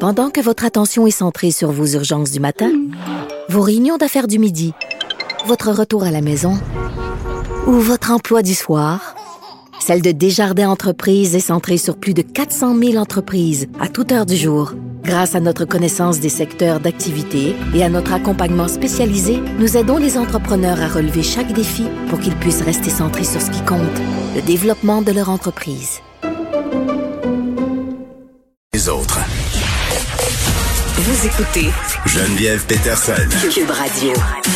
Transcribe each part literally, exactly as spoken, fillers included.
Pendant que votre attention est centrée sur vos urgences du matin, vos réunions d'affaires du midi, votre retour à la maison ou votre emploi du soir, celle de Desjardins Entreprises est centrée sur plus de quatre cent mille entreprises à toute heure du jour. Grâce à notre connaissance des secteurs d'activité et à notre accompagnement spécialisé, nous aidons les entrepreneurs à relever chaque défi pour qu'ils puissent rester centrés sur ce qui compte, le développement de leur entreprise. Les autres. Vous écoutez Geneviève Peterson. Cube Radio.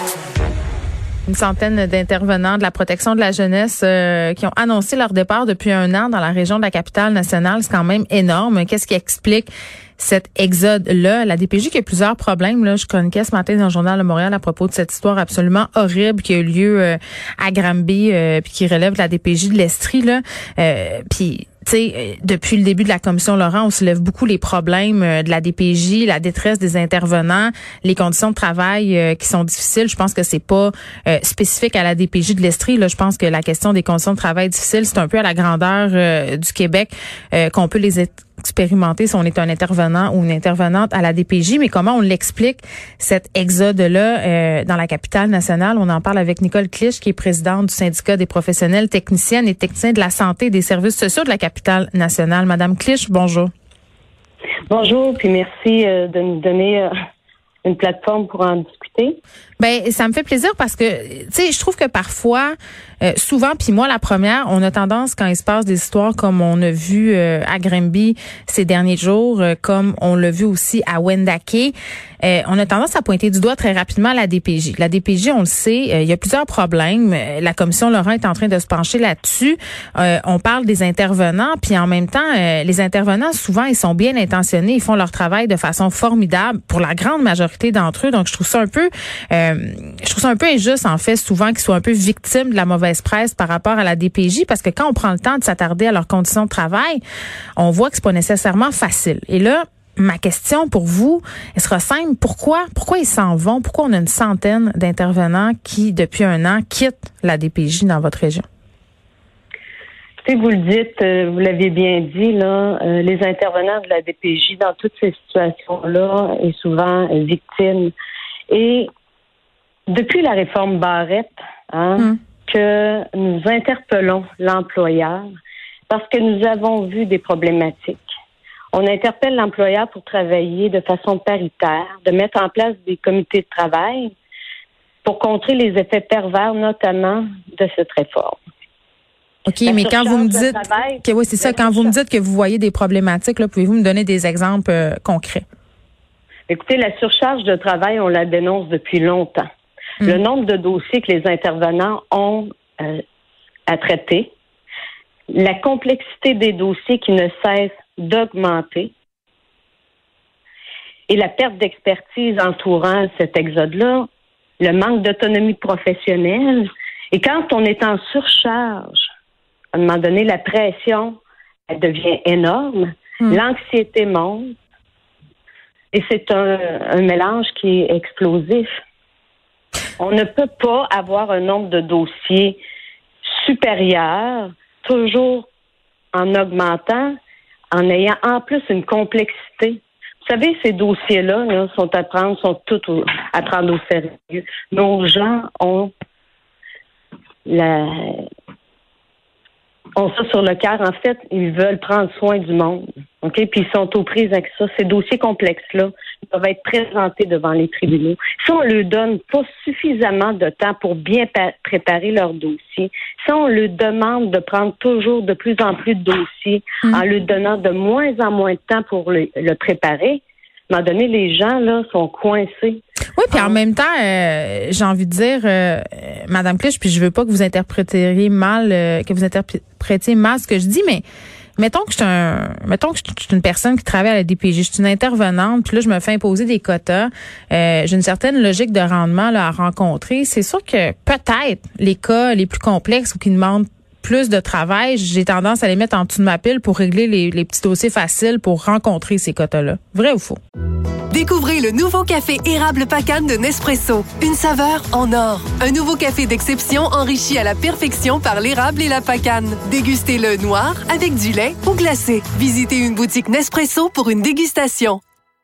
Une centaine d'intervenants de la protection de la jeunesse euh, qui ont annoncé leur départ depuis un an dans la région de la capitale nationale. C'est quand même énorme. Qu'est-ce qui explique cet exode-là? La D P J qui a plusieurs problèmes. Là, je chroniquais ce matin dans le Journal de Montréal à propos de cette histoire absolument horrible qui a eu lieu euh, à Granby, euh, puis qui relève de la D P J de l'Estrie. Là, euh, puis tu sais, depuis le début de la commission Laurent, on soulève beaucoup les problèmes de la D P J, la détresse des intervenants, les conditions de travail euh, qui sont difficiles. Je pense que c'est pas euh, spécifique à la D P J de l'Estrie. Là, je pense que la question des conditions de travail difficiles, c'est un peu à la grandeur euh, du Québec euh, qu'on peut les expérimenter si on est un intervenant ou une intervenante à la D P J. Mais comment on l'explique, cet exode-là euh, dans la capitale nationale? On en parle avec Nicole Clich, qui est présidente du syndicat des professionnels techniciennes et techniciens de la santé et des services sociaux de la capitale nationale. Madame Clich, bonjour. Bonjour, puis merci euh, de nous donner euh, une plateforme pour en discuter. Ben, ça me fait plaisir parce que, tu sais, je trouve que parfois, euh, souvent, puis moi la première, on a tendance, quand il se passe des histoires comme on a vu euh, à Granby ces derniers jours, euh, comme on l'a vu aussi à Wendake, euh, on a tendance à pointer du doigt très rapidement la D P J. La D P J, on le sait, euh, il y a plusieurs problèmes. La commission Laurent est en train de se pencher là-dessus. Euh, on parle des intervenants, puis en même temps, euh, les intervenants, souvent, ils sont bien intentionnés, ils font leur travail de façon formidable pour la grande majorité d'entre eux. Donc, je trouve ça un peu... Euh, je trouve ça un peu injuste, en fait, souvent qu'ils soient un peu victimes de la mauvaise presse par rapport à la D P J, parce que quand on prend le temps de s'attarder à leurs conditions de travail, on voit que c'est pas nécessairement facile. Et là, ma question pour vous, elle sera simple. Pourquoi, pourquoi ils s'en vont? Pourquoi on a une centaine d'intervenants qui, depuis un an, quittent la D P J dans votre région? Vous le dites, euh, vous l'avez bien dit, là, euh, les intervenants de la D P J dans toutes ces situations-là est souvent euh, victime. Et depuis la réforme Barrette, hein, mm. que nous interpellons l'employeur parce que nous avons vu des problématiques. On interpelle l'employeur pour travailler de façon paritaire, de mettre en place des comités de travail pour contrer les effets pervers, notamment de cette réforme. OK, la mais quand vous me dites travail, que oui, c'est ça, quand vous me dites que vous voyez des problématiques, là, pouvez-vous me donner des exemples euh, concrets? Écoutez, la surcharge de travail, on la dénonce depuis longtemps. Mmh. Le nombre de dossiers que les intervenants ont euh, à traiter, la complexité des dossiers qui ne cesse d'augmenter et la perte d'expertise entourant cet exode-là, le manque d'autonomie professionnelle. Et quand on est en surcharge, à un moment donné, la pression, elle devient énorme, mmh. l'anxiété monte et c'est un, un mélange qui est explosif. On ne peut pas avoir un nombre de dossiers supérieur, toujours en augmentant, en ayant en plus une complexité. Vous savez, ces dossiers-là là, sont à prendre, sont tous au, à prendre au sérieux. Nos gens ont la ont ça sur le cœur. En fait, ils veulent prendre soin du monde. OK? Puis ils sont aux prises avec ça. Ces dossiers complexes-là doivent être présentés devant les tribunaux. Si on leur donne pas suffisamment de temps pour bien pa- préparer leur dossier, si on leur demande de prendre toujours de plus en plus de dossiers mmh. en leur donnant de moins en moins de temps pour le, le préparer, à un moment donné, les gens là sont coincés. Oui, puis en même temps, euh, j'ai envie de dire, euh, Madame Clich, puis je veux pas que vous interpréteriez mal, euh, que vous interprétiez mal ce que je dis, mais mettons que je suis un, mettons que je suis une personne qui travaille à la D P J, je suis une intervenante, puis là je me fais imposer des quotas, euh, j'ai une certaine logique de rendement là à rencontrer. C'est sûr que peut-être les cas les plus complexes ou qui demandent plus de travail, j'ai tendance à les mettre en dessous de ma pile pour régler les, les petits dossiers faciles pour rencontrer ces quotas-là. Vrai ou faux? Découvrez le nouveau café érable Pacane de Nespresso. Une saveur en or. Un nouveau café d'exception enrichi à la perfection par l'érable et la pacane. Dégustez-le noir, avec du lait ou glacé. Visitez une boutique Nespresso pour une dégustation.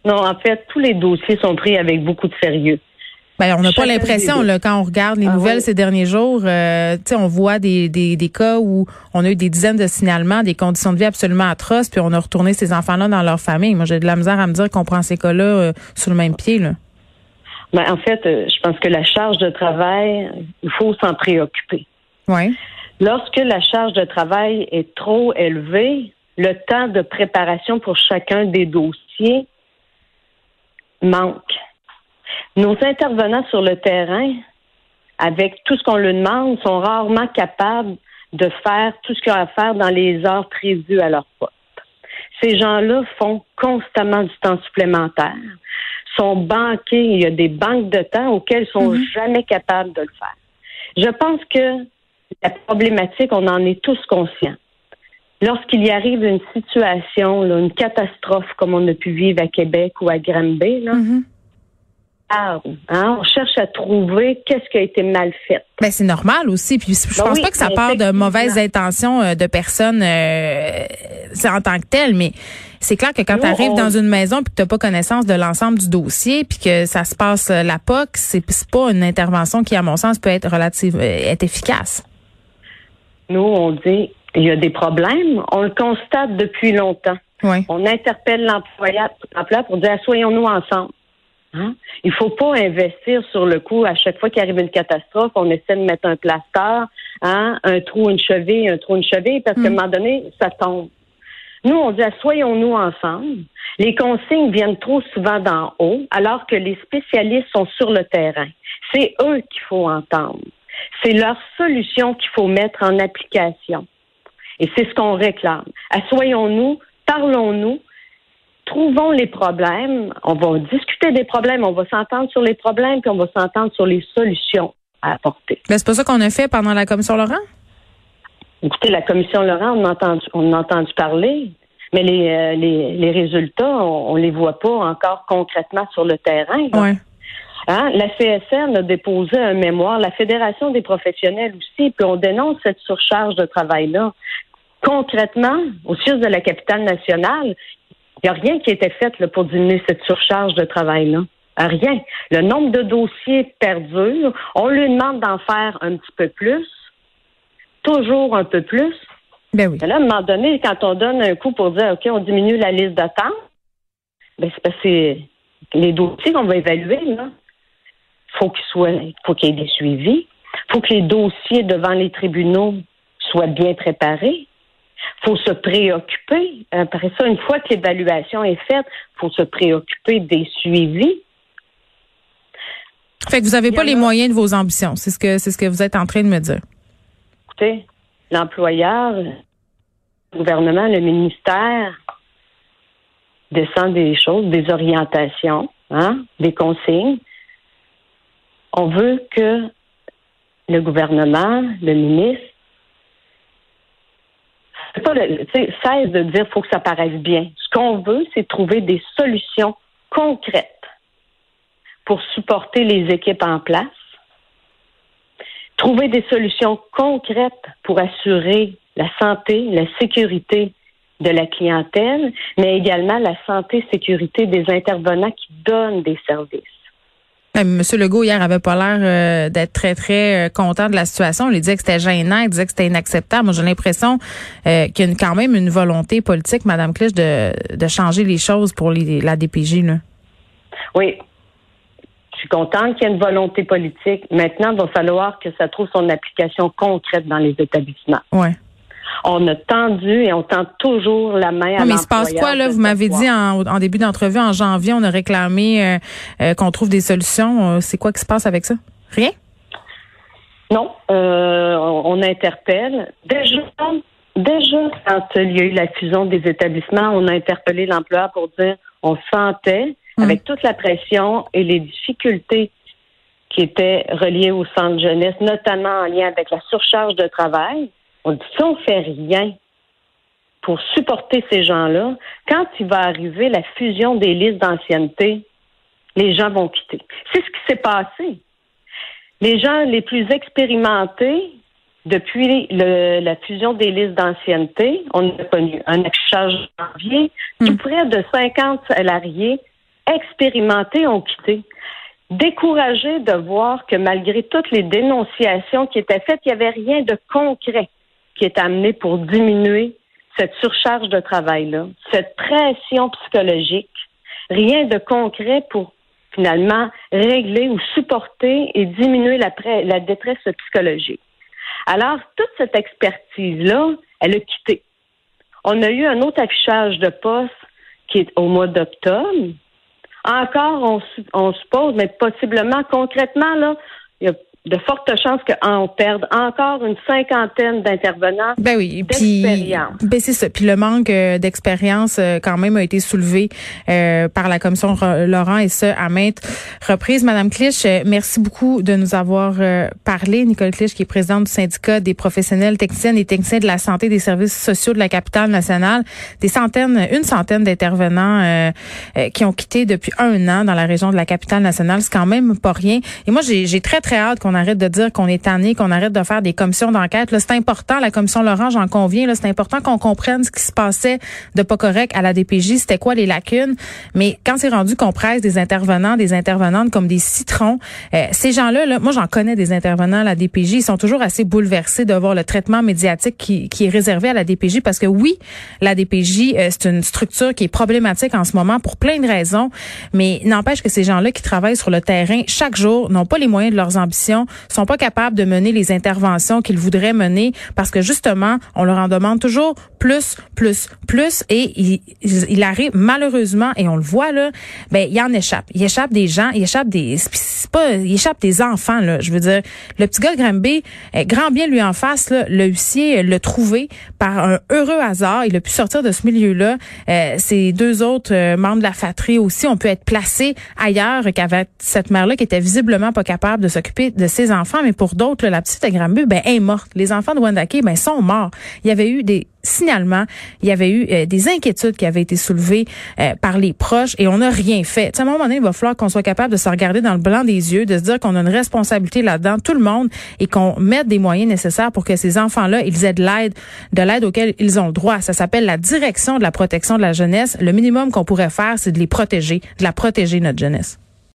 Non, en fait, tous les dossiers sont pris avec beaucoup de sérieux. Ben, on n'a pas Chacun l'impression, des- là, quand on regarde les Ah nouvelles oui. ces derniers jours, euh, tu sais, on voit des, des, des cas où on a eu des dizaines de signalements, des conditions de vie absolument atroces, puis on a retourné ces enfants-là dans leur famille. Moi, j'ai de la misère à me dire qu'on prend ces cas-là euh, sur le même pied, là. Ben, en fait, euh, je pense que la charge de travail, il faut s'en préoccuper. Oui. Lorsque la charge de travail est trop élevée, le temps de préparation pour chacun des dossiers manque. Nos intervenants sur le terrain, avec tout ce qu'on leur demande, sont rarement capables de faire tout ce qu'ils ont à faire dans les heures prévues à leur poste. Ces gens-là font constamment du temps supplémentaire, sont banqués, il y a des banques de temps auxquelles ils sont Mm-hmm. jamais capables de le faire. Je pense que la problématique, on en est tous conscients. Lorsqu'il y arrive une situation, là, une catastrophe comme on a pu vivre à Québec ou à Granby, là, Mm-hmm. ah, hein, on cherche à trouver qu'est-ce qui a été mal fait. Ben, c'est normal aussi. Puis je Ben pense oui, pas que ça mais part de effectivement. mauvaises intentions euh, de personnes euh, c'est en tant que telles, mais c'est clair que quand Nous, tu arrives on- dans une maison puis que t'as pas connaissance de l'ensemble du dossier puis que ça se passe euh, la P O C, c'est c'est pas une intervention qui, à mon sens, peut être relative, euh, être efficace. Nous, on dit il y a des problèmes. On le constate depuis longtemps. Oui. On interpelle l'employeur l'employeur pour dire assoyons-nous ensemble. Hein? Il faut pas investir sur le coup à chaque fois qu'il arrive une catastrophe, on essaie de mettre un plaster, hein? un trou, une cheville, un trou, une cheville, parce qu'à un moment donné, ça tombe. Nous, on dit assoyons-nous ensemble. Les consignes viennent trop souvent d'en haut, alors que les spécialistes sont sur le terrain. C'est eux qu'il faut entendre. C'est leur solution qu'il faut mettre en application. Et c'est ce qu'on réclame. Assoyons-nous, parlons-nous, trouvons les problèmes, on va discuter des problèmes, on va s'entendre sur les problèmes, puis on va s'entendre sur les solutions à apporter. Ben, c'est pas ça qu'on a fait pendant la commission Laurent? Écoutez, la commission Laurent, on a entendu, on a entendu parler, mais les, euh, les, les résultats, on, on les voit pas encore concrètement sur le terrain. là. Oui. Hein? La C S N a déposé un mémoire, la Fédération des professionnels aussi, puis on dénonce cette surcharge de travail-là. Concrètement, au sujet de la capitale nationale, il n'y a rien qui a été fait là, pour diminuer cette surcharge de travail-là. Rien. Le nombre de dossiers perdure. On lui demande d'en faire un petit peu plus, toujours un peu plus. Ben oui. Mais là, à un moment donné, quand on donne un coup pour dire OK, on diminue la liste d'attente, ben c'est parce que c'est les dossiers qu'on va évaluer, là. Faut qu'ils soient, faut qu'il y ait des suivis. Faut que les dossiers devant les tribunaux soient bien préparés. Faut se préoccuper. Après ça, une fois que l'évaluation est faite, faut se préoccuper des suivis. Fait que vous avez Il y pas en les a- moyens de vos ambitions. C'est ce que c'est ce que vous êtes en train de me dire. Écoutez, l'employeur, le gouvernement, le ministère descend des choses, des orientations, hein, des consignes. On veut que le gouvernement, le ministre, c'est pas le, tu sais, cesse de dire qu'il faut que ça paraisse bien. Ce qu'on veut, c'est trouver des solutions concrètes pour supporter les équipes en place, trouver des solutions concrètes pour assurer la santé, la sécurité de la clientèle, mais également la santé et sécurité des intervenants qui donnent des services. Monsieur Legault, hier, avait pas l'air euh, d'être très, très euh, content de la situation. Il disait que c'était gênant, il disait que c'était inacceptable. Moi, j'ai l'impression euh, qu'il y a une- quand même une volonté politique, Mme Clich, de, de changer les choses pour les, la D P J. Là. Oui, je suis contente qu'il y ait une volonté politique. Maintenant, il va falloir que ça trouve son application concrète dans les établissements. Ouais. On a tendu et on tend toujours la main à Non, mais il se passe l'employeur quoi, là? de Vous m'avez savoir. dit en, en début d'entrevue, en janvier, on a réclamé euh, euh, qu'on trouve des solutions. Euh, c'est quoi qui se passe avec ça? Rien? Non, euh, on, on interpelle. Déjà, déjà, quand il y a eu la fusion des établissements, on a interpellé l'employeur pour dire on sentait, Hum. avec toute la pression et les difficultés qui étaient reliées au centre jeunesse, notamment en lien avec la surcharge de travail, on dit si on fait rien pour supporter ces gens-là, quand il va arriver la fusion des listes d'ancienneté, les gens vont quitter. C'est ce qui s'est passé. Les gens les plus expérimentés, depuis le, la fusion des listes d'ancienneté, on a connu un affichage janvier, tout près de cinquante salariés expérimentés ont quitté. Découragés de voir que malgré toutes les dénonciations qui étaient faites, il n'y avait rien de concret qui est amené pour diminuer cette surcharge de travail-là, cette pression psychologique. Rien de concret pour finalement régler ou supporter et diminuer la, pré- la détresse psychologique. Alors, toute cette expertise-là, elle a quitté. On a eu un autre affichage de poste qui est au mois d'octobre. Encore, on, on suppose, mais possiblement, concrètement, là, il y a de fortes chances qu'on perde encore une cinquantaine d'intervenants. Ben oui, d'expérience. Puis, ben c'est ça. Puis le manque euh, d'expérience euh, quand même a été soulevé euh, par la commission Laurent et ce à maintes reprises. Madame Clich, euh, merci beaucoup de nous avoir euh, parlé. Nicole Clich, qui est présidente du syndicat des professionnels techniciennes et techniciens de la santé et des services sociaux de la capitale nationale. Des centaines, une centaine d'intervenants euh, euh, qui ont quitté depuis un an dans la région de la capitale nationale. C'est quand même pas rien. Et moi, j'ai, j'ai très très hâte qu'on On arrête de dire qu'on est tanné, qu'on arrête de faire des commissions d'enquête. Là, c'est important, la commission Laurent, j'en conviens. Là, c'est important qu'on comprenne ce qui se passait de pas correct à la D P J. C'était quoi les lacunes? Mais quand c'est rendu qu'on presse des intervenants, des intervenantes comme des citrons, euh, ces gens-là, là, moi, j'en connais des intervenants à la D P J. Ils sont toujours assez bouleversés de voir le traitement médiatique qui, qui est réservé à la D P J parce que oui, la D P J, euh, c'est une structure qui est problématique en ce moment pour plein de raisons. Mais n'empêche que ces gens-là qui travaillent sur le terrain chaque jour n'ont pas les moyens de leurs ambitions, sont pas capables de mener les interventions qu'ils voudraient mener parce que justement, on leur en demande toujours plus, plus, plus et il, il arrive malheureusement, et on le voit là, ben il en échappe. Il échappe des gens, il échappe des c'est pas il échappe des enfants là, je veux dire le petit gars de Granby, grand bien lui en face là, le huissier l'a trouvé par un heureux hasard, il a pu sortir de ce milieu-là. Euh, ces deux autres euh, membres de la fratrie aussi ont pu être placés ailleurs qu'avec cette mère-là qui était visiblement pas capable de s'occuper de ses enfants, mais pour d'autres, là, la petite de Granby, ben, elle est morte. Les enfants de Wendake, ben, sont morts. Il y avait eu des signalements, il y avait eu euh, des inquiétudes qui avaient été soulevées euh, par les proches et on n'a rien fait. T'sais, à un moment donné, il va falloir qu'on soit capable de se regarder dans le blanc des yeux, de se dire qu'on a une responsabilité là-dedans, tout le monde, et qu'on mette des moyens nécessaires pour que ces enfants-là, ils aient de l'aide, de l'aide auquel ils ont le droit. Ça s'appelle la direction de la protection de la jeunesse. Le minimum qu'on pourrait faire, c'est de les protéger, de la protéger, notre jeunesse.